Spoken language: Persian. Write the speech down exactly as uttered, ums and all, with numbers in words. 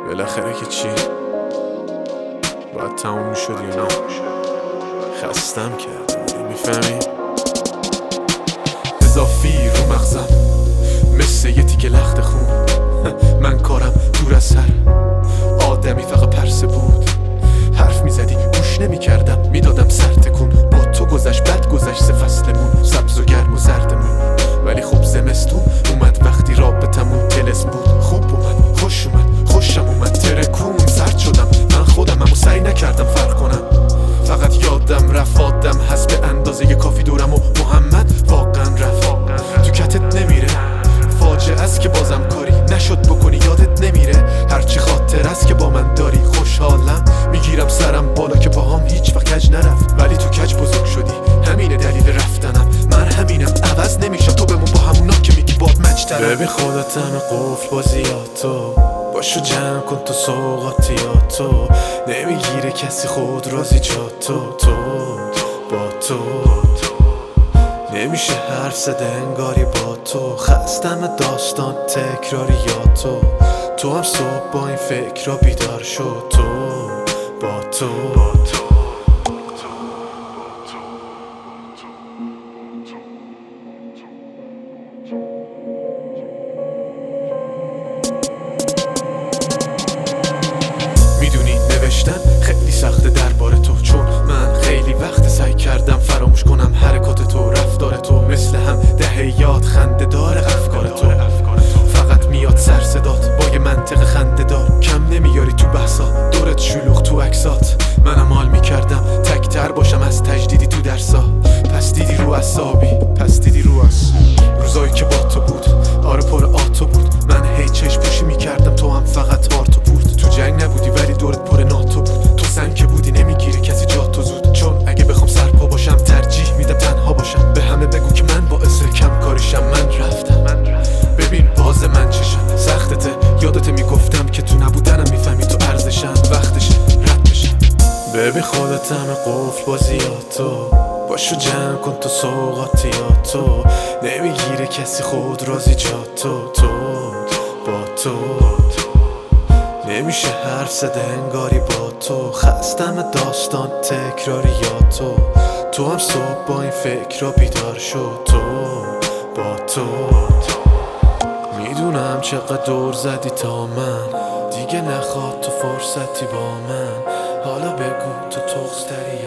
بالاخره که چی باید تموم میشد یا نه؟ خستم کردم میفهمی؟ اضافی رو مغزم مثل یه تیکه لخت خون من کارم دور از هر آدمی فقط پرسه بود حرف میزدی گوش نمیکردم میدادم سر تکون با تو گذشت بد گذشت سه فصلمون سبز و گرم و زردمون ولی خب زمستون اومد وقتی رابطمون تلس بود خوب اومد خوش اومد خوشم اومد ترکون سرد شدم من خودم امو سعی نکردم فرق کنم فقط یادم رفت آدم هست به اندازه ی کافی دورم و محمد واقعا رفت تو کتت نمیره فاجعه است که بازم کاری نشد بکنی یادت نمیره هرچی خاطر است که با من داری خوشحالم میگیرم سرم بالا که باهام هیچ وقت کج نرفت ولی تو کج بزرگ شدی همینه دلیل رفتنم من همینم عوض نمیشم تو بمون با همونا که میگی باد مجترم ببین خودت همه قفل بازیاتو باشو جمع کن تو سوقاتیاتو نمیگیره کسی خود رازی جا تو تو با تو نمیشه حرف زده انگاری با تو خستم داستان تکراریاتو تو هم صبح با این فکر را بیدار شد تو با تو میدونی نوشتن خیلی سخته درباره تو چون من خیلی وقت سعی کردم فراموش کنم حرکات تو رفتار تو مثل هم دهه یاد خنده داره افکار تو فقط میاد سر صدات با یه منطق خنده دار کم نمیاری تو بحثا دورت شلوغ تو عکسات منم حال میکردم تکتر باشم از تجدیدی تو درسا پس دیدی رو اعصابی پس دیدی رو از روزایی که با تو بود آره پر آتو بود من هی چشم پوشی میکردم تو هم فقط هارتو پورت تو جنگ نبودی ولی دورت پر ناتو بود تو زن که بودی نمیگیره کسی جاتو زود چون اگه بخوام سرپا باشم ترجیح میدم تنها باشم به همه بگو که من باعث کم کاریشم من رفتم ببین باز من چشم سختته یادت میگفتم که تو نبودنم میفهمی تو ارزشم وقتش رد بشم ببین خودت همه قفل بازیاتو باشو جمع کن تو سوقاتیاتو نمیگیره کسی خود رازی جا تو تو با تو نمیشه حرف زده انگاری با تو خستم داستان تکراریاتو تو هم صبح با این فکر را بیدار شد تو با تو میدونم چقدر دور زدی تا من دیگه نخواد تو فرصتی با من حالا بگو تو تغز داری